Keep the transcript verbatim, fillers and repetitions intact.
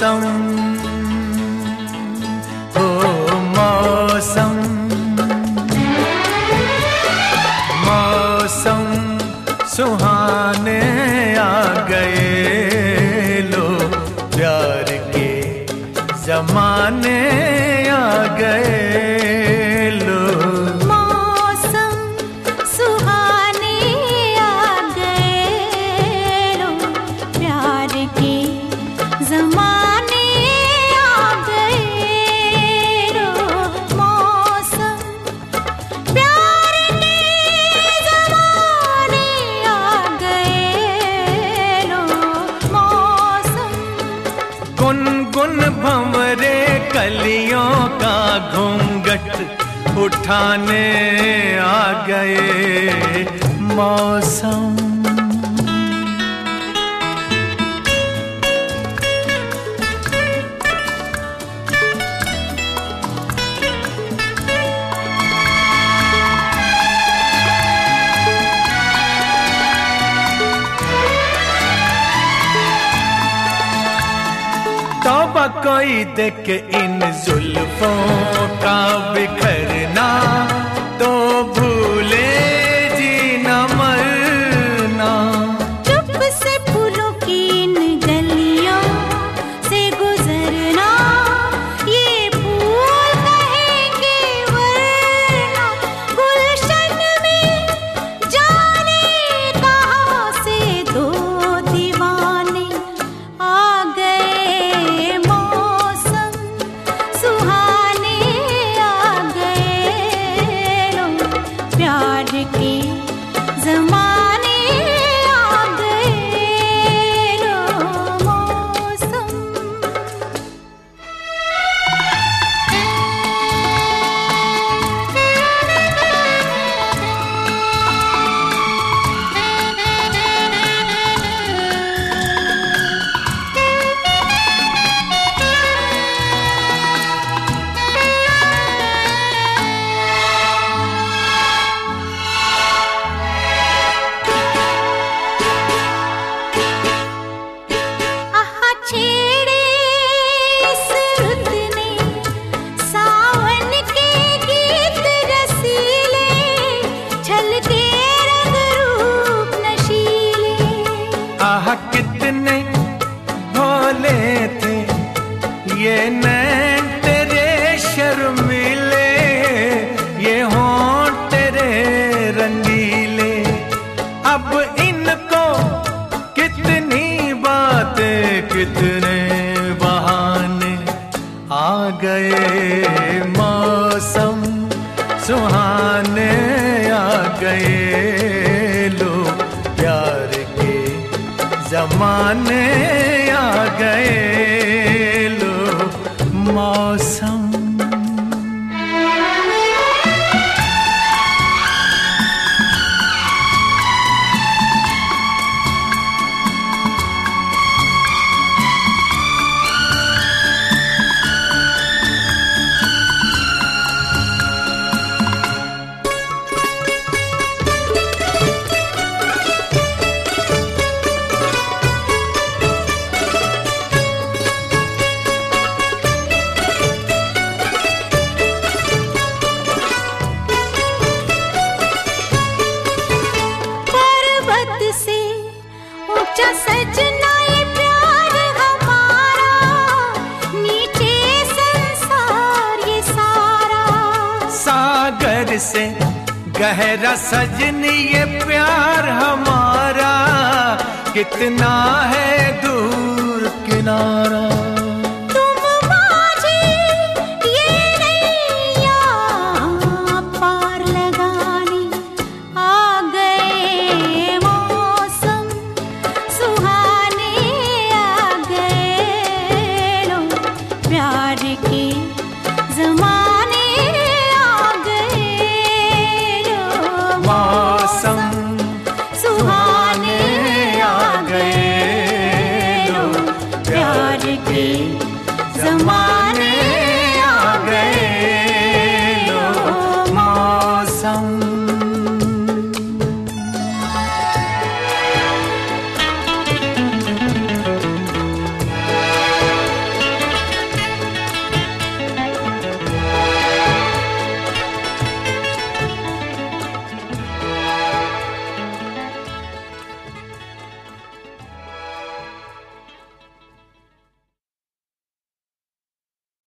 मौसम हो मौसम, मौसम सुहाने आ गए लो, प्यार के जमाने आ गए लो। मौसम सुहाने आ गए लो, प्यार के जमाने आ गए लो। मौसम प्यार के जमाने आ गए लो। मौसम गुनगुन भंवरे कलियों का घूंघट उठाने आ गए मौसम। तौबा कोई देख इन जुल्फों का बिखरना, तो भूले जीना मरना। चुप से फूलों की इन गलियों से गुजरना, ये फूल कहेंगे वरना। गुलशन में जाने कहाँ से दो दीवाने आ गए। प्यार के जमाने आ गए लो। मौसम कितने भोले थे ये नैन तेरे शर्मीले, ये होंठ तेरे रंगीले। अब इनको कितनी बातें कितने बहाने आ गए मौसम सुहाने आ गए लो, प्यार के जमाने आ गए लो मौसम। सजना ये प्यार हमारा, नीचे संसार ये सारा। सागर से गहरा सजनी ये प्यार हमारा, कितना है दूर किनारा।